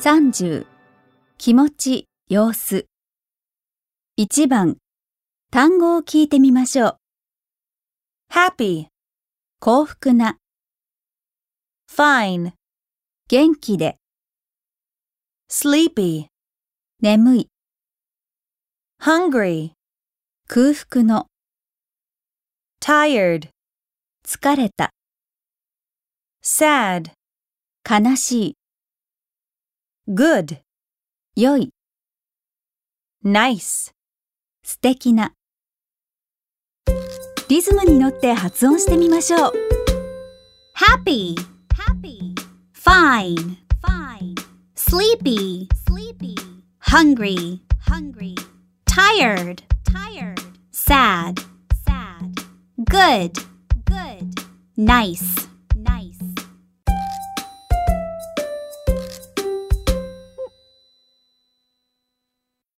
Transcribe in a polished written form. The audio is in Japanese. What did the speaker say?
30、気持ち、様子。1番、単語を聞いてみましょう。 happy, 幸福な、 fine, 元気で、 sleepy, 眠い、 hungry, 空腹の、 tired, 疲れた、 sad, 悲しい、 good, 良い、 nice. 素敵な。リズムに乗って発音してみましょう。 happy, fine, sleepy, hungry, tired, sad, good, nice.